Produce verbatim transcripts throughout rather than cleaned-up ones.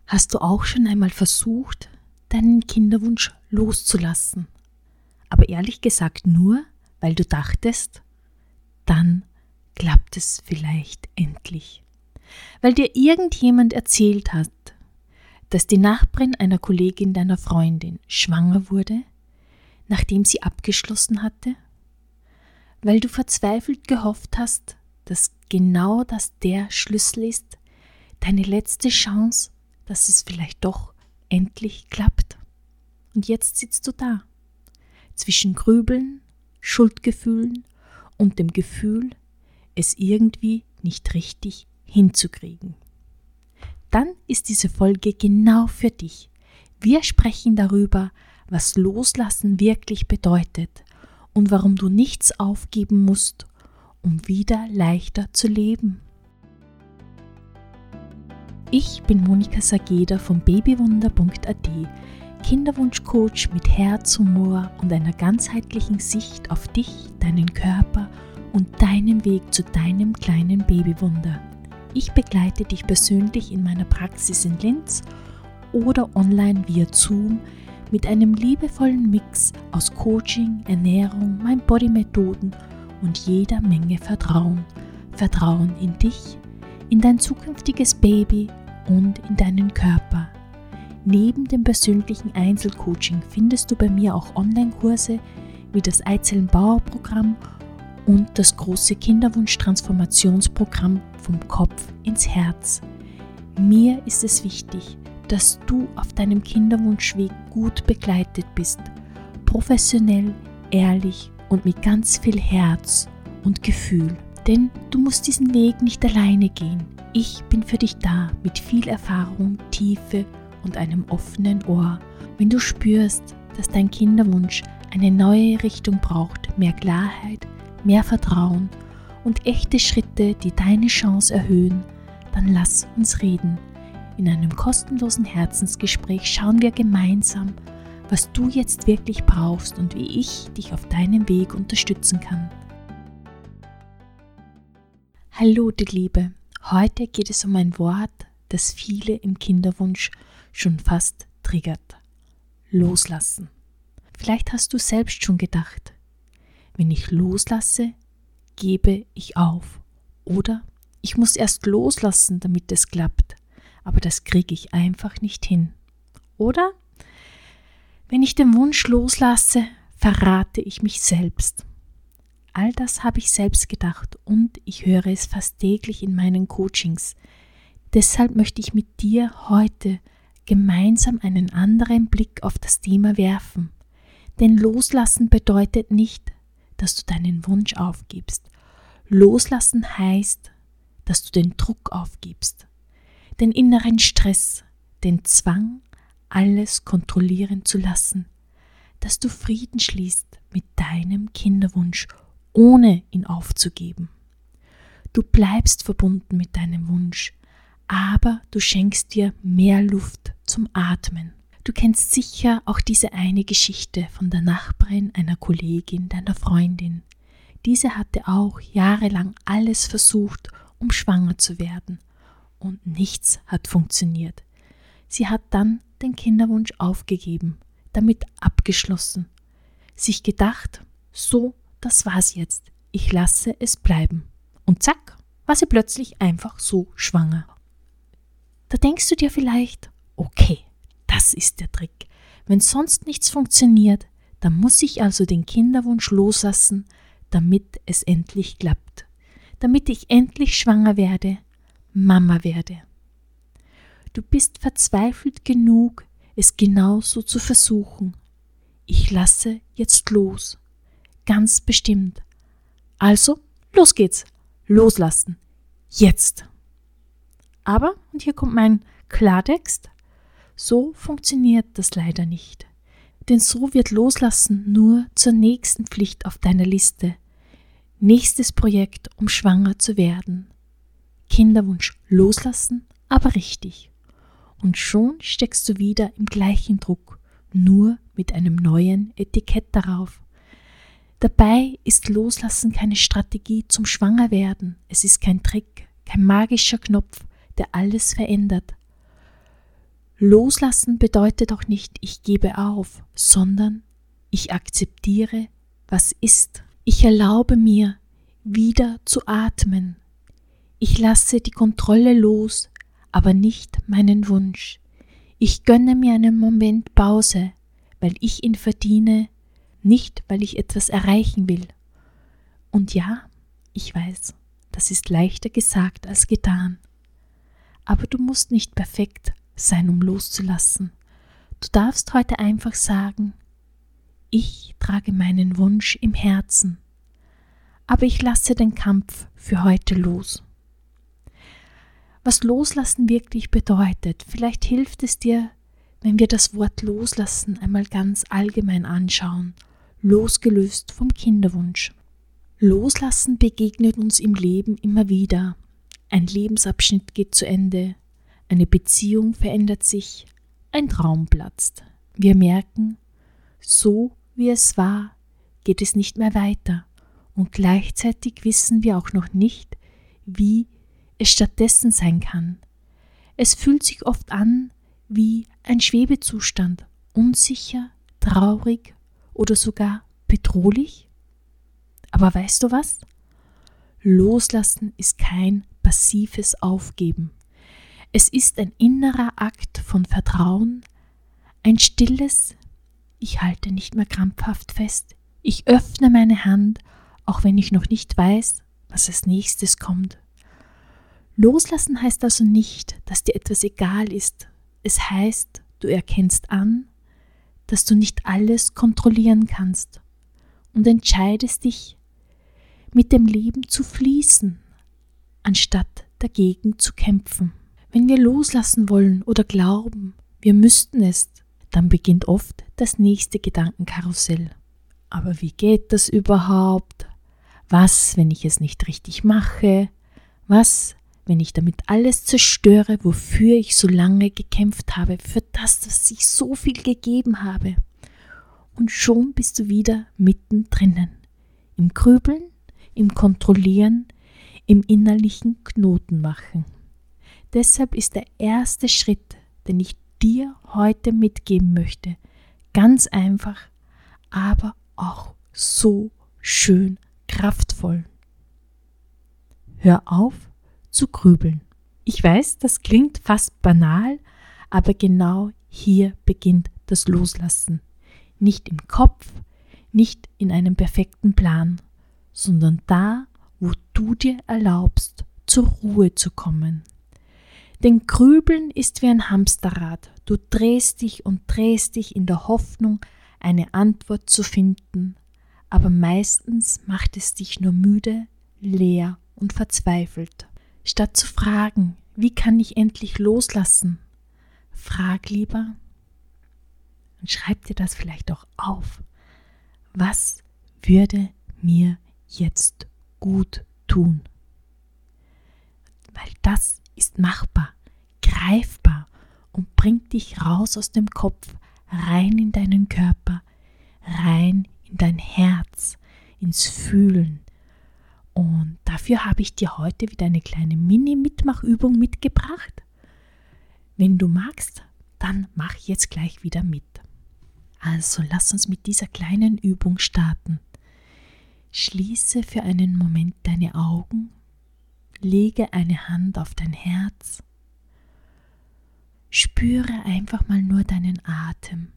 Hast du auch schon einmal versucht, deinen Kinderwunsch loszulassen? Aber ehrlich gesagt nur, weil du dachtest, dann klappt es vielleicht endlich. Weil dir irgendjemand erzählt hat, dass die Nachbarin einer Kollegin deiner Freundin schwanger wurde, nachdem sie abgeschlossen hatte? Weil du verzweifelt gehofft hast, dass genau das der Schlüssel ist, deine letzte Chance, dass es vielleicht doch endlich klappt. Und jetzt sitzt du da, zwischen Grübeln, Schuldgefühlen und dem Gefühl, es irgendwie nicht richtig hinzukriegen. Dann ist diese Folge genau für dich. Wir sprechen darüber, was Loslassen wirklich bedeutet und warum du nichts aufgeben musst, um wieder leichter zu leben. Ich bin Monika Sageda von babywunder punkt a t, Kinderwunschcoach mit Herz, Humor und einer ganzheitlichen Sicht auf dich, deinen Körper und deinen Weg zu deinem kleinen Babywunder. Ich begleite dich persönlich in meiner Praxis in Linz oder online via Zoom mit einem liebevollen Mix aus Coaching, Ernährung, Mind-Body-Methoden und jeder Menge Vertrauen. Vertrauen in dich, in dein zukünftiges Baby und in deinen Körper. Neben dem persönlichen Einzelcoaching findest du bei mir auch Online-Kurse wie das Eizellenbauer-Programm und das große Kinderwunsch-Transformationsprogramm vom Kopf ins Herz. Mir ist es wichtig, dass du auf deinem Kinderwunschweg gut begleitet bist, professionell, ehrlich und mit ganz viel Herz und Gefühl. Denn du musst diesen Weg nicht alleine gehen. Ich bin für dich da mit viel Erfahrung, Tiefe und einem offenen Ohr. Wenn du spürst, dass dein Kinderwunsch eine neue Richtung braucht, mehr Klarheit, mehr Vertrauen und echte Schritte, die deine Chance erhöhen, dann lass uns reden. In einem kostenlosen Herzensgespräch schauen wir gemeinsam, was du jetzt wirklich brauchst und wie ich dich auf deinem Weg unterstützen kann. Hallo du Liebe, heute geht es um ein Wort, das viele im Kinderwunsch schon fast triggert. Loslassen. Vielleicht hast du selbst schon gedacht, wenn ich loslasse, gebe ich auf. Oder ich muss erst loslassen, damit es klappt, aber das kriege ich einfach nicht hin. Oder wenn ich den Wunsch loslasse, verrate ich mich selbst. All das habe ich selbst gedacht und ich höre es fast täglich in meinen Coachings. Deshalb möchte ich mit dir heute gemeinsam einen anderen Blick auf das Thema werfen. Denn Loslassen bedeutet nicht, dass du deinen Wunsch aufgibst. Loslassen heißt, dass du den Druck aufgibst, den inneren Stress, den Zwang, alles kontrollieren zu lassen, dass du Frieden schließt mit deinem Kinderwunsch, ohne ihn aufzugeben. Du bleibst verbunden mit deinem Wunsch, aber du schenkst dir mehr Luft zum Atmen. Du kennst sicher auch diese eine Geschichte von der Nachbarin einer Kollegin, deiner Freundin. Diese hatte auch jahrelang alles versucht, um schwanger zu werden, und nichts hat funktioniert. Sie hat dann den Kinderwunsch aufgegeben, damit abgeschlossen, sich gedacht, so, das war's jetzt, ich lasse es bleiben. Und zack, war sie plötzlich einfach so schwanger. Da denkst du dir vielleicht, okay, das ist der Trick. Wenn sonst nichts funktioniert, dann muss ich also den Kinderwunsch loslassen, damit es endlich klappt. Damit ich endlich schwanger werde, Mama werde. Du bist verzweifelt genug, es genauso zu versuchen. Ich lasse jetzt los. Ganz bestimmt. Also, los geht's. Loslassen. Jetzt. Aber, und hier kommt mein Klartext, so funktioniert das leider nicht. Denn so wird Loslassen nur zur nächsten Pflicht auf deiner Liste. Nächstes Projekt, um schwanger zu werden. Kinderwunsch loslassen, aber richtig. Und schon steckst du wieder im gleichen Druck, nur mit einem neuen Etikett darauf. Dabei ist Loslassen keine Strategie zum Schwangerwerden. Es ist kein Trick, kein magischer Knopf, der alles verändert. Loslassen bedeutet auch nicht, ich gebe auf, sondern ich akzeptiere, was ist. Ich erlaube mir, wieder zu atmen. Ich lasse die Kontrolle los, aber nicht meinen Wunsch. Ich gönne mir einen Moment Pause, weil ich ihn verdiene, nicht weil ich etwas erreichen will. Und ja, ich weiß, das ist leichter gesagt als getan. Aber du musst nicht perfekt sein, um loszulassen. Du darfst heute einfach sagen, ich trage meinen Wunsch im Herzen, aber ich lasse den Kampf für heute los. Was Loslassen wirklich bedeutet, vielleicht hilft es dir, wenn wir das Wort Loslassen einmal ganz allgemein anschauen, losgelöst vom Kinderwunsch. Loslassen begegnet uns im Leben immer wieder. Ein Lebensabschnitt geht zu Ende, eine Beziehung verändert sich, ein Traum platzt. Wir merken, so wie es war, geht es nicht mehr weiter und gleichzeitig wissen wir auch noch nicht, wie es stattdessen sein kann. Es fühlt sich oft an wie ein Schwebezustand, unsicher, traurig oder sogar bedrohlich. Aber weißt du was? Loslassen ist kein passives Aufgeben. Es ist ein innerer Akt von Vertrauen, ein stilles, ich halte nicht mehr krampfhaft fest, ich öffne meine Hand, auch wenn ich noch nicht weiß, was als nächstes kommt. Loslassen heißt also nicht, dass dir etwas egal ist. Es heißt, du erkennst an, dass du nicht alles kontrollieren kannst und entscheidest dich, mit dem Leben zu fließen, anstatt dagegen zu kämpfen. Wenn wir loslassen wollen oder glauben, wir müssten es, dann beginnt oft das nächste Gedankenkarussell. Aber wie geht das überhaupt? Was, wenn ich es nicht richtig mache? Was, wenn ich damit alles zerstöre, wofür ich so lange gekämpft habe, für das, was ich so viel gegeben habe? Und schon bist du wieder mittendrin, im Grübeln, im Kontrollieren, im innerlichen Knotenmachen. Deshalb ist der erste Schritt, den ich dir heute mitgeben möchte, ganz einfach, aber auch so schön kraftvoll. Hör auf zu grübeln. Ich weiß, das klingt fast banal, aber genau hier beginnt das Loslassen. Nicht im Kopf, nicht in einem perfekten Plan, sondern da, wo du dir erlaubst, zur Ruhe zu kommen. Denn Grübeln ist wie ein Hamsterrad. Du drehst dich und drehst dich in der Hoffnung, eine Antwort zu finden, aber meistens macht es dich nur müde, leer und verzweifelt. Statt zu fragen, wie kann ich endlich loslassen, frag lieber und schreib dir das vielleicht auch auf. Was würde mir jetzt gut tun? Weil das ist machbar, greifbar und bringt dich raus aus dem Kopf, rein in deinen Körper, rein in dein Herz, ins Fühlen. Und dafür habe ich dir heute wieder eine kleine Mini-Mitmachübung mitgebracht. Wenn du magst, dann mach jetzt gleich wieder mit. Also lass uns mit dieser kleinen Übung starten. Schließe für einen Moment deine Augen, lege eine Hand auf dein Herz, spüre einfach mal nur deinen Atem.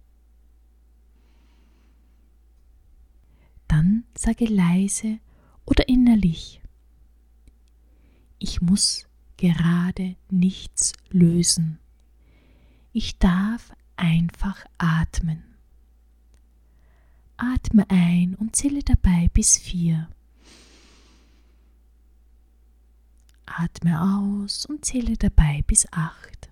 Dann sage leise oder innerlich, ich muss gerade nichts lösen. Ich darf einfach atmen. Atme ein und zähle dabei bis vier. Atme aus und zähle dabei bis acht.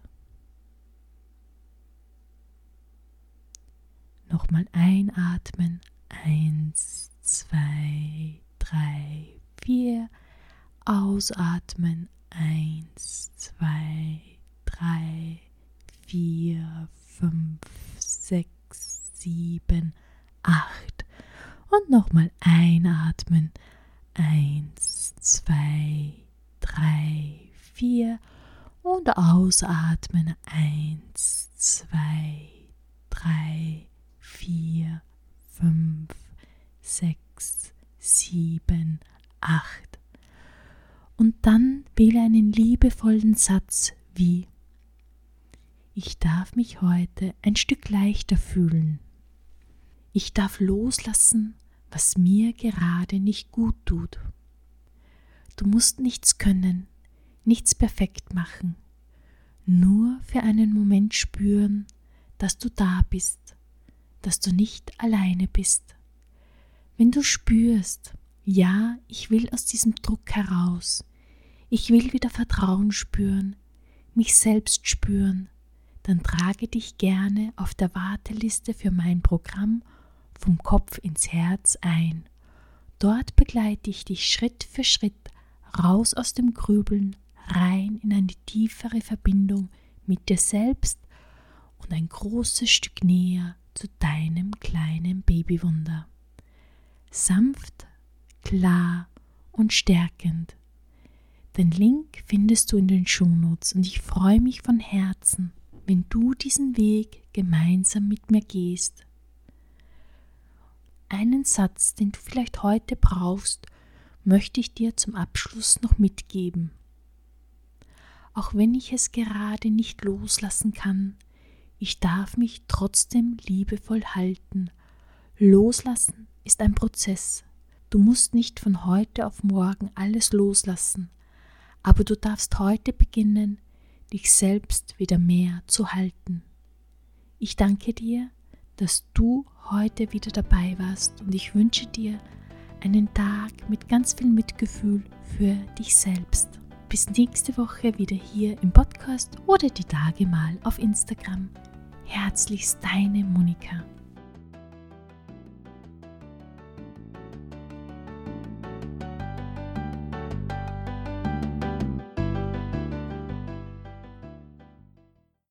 Nochmal einatmen. Eins, zwei, drei, vier. Ausatmen. Eins, zwei, drei, vier, fünf, sechs, sieben, acht. Und nochmal einatmen. Eins, zwei, drei, vier. Und ausatmen. Eins, zwei, drei, vier, fünf, sechs, sieben, acht. Und dann wähle einen liebevollen Satz wie: Ich darf mich heute ein Stück leichter fühlen. Ich darf loslassen, was mir gerade nicht gut tut. Du musst nichts können, nichts perfekt machen, nur für einen Moment spüren, dass du da bist, dass du nicht alleine bist. Wenn du spürst, ja, ich will aus diesem Druck heraus, ich will wieder Vertrauen spüren, mich selbst spüren, dann trage dich gerne auf der Warteliste für mein Programm Vom Kopf ins Herz ein. Dort begleite ich dich Schritt für Schritt raus aus dem Grübeln, rein in eine tiefere Verbindung mit dir selbst und ein großes Stück näher zu deinem kleinen Babywunder. Sanft, klar und stärkend. Den Link findest du in den Shownotes und ich freue mich von Herzen, wenn du diesen Weg gemeinsam mit mir gehst. Einen Satz, den du vielleicht heute brauchst, möchte ich dir zum Abschluss noch mitgeben. Auch wenn ich es gerade nicht loslassen kann, ich darf mich trotzdem liebevoll halten. Loslassen ist ein Prozess. Du musst nicht von heute auf morgen alles loslassen, aber du darfst heute beginnen, dich selbst wieder mehr zu halten. Ich danke dir, dass du heute wieder dabei warst und ich wünsche dir einen Tag mit ganz viel Mitgefühl für dich selbst. Bis nächste Woche wieder hier im Podcast oder die Tage mal auf Instagram. Herzlichst deine Monika.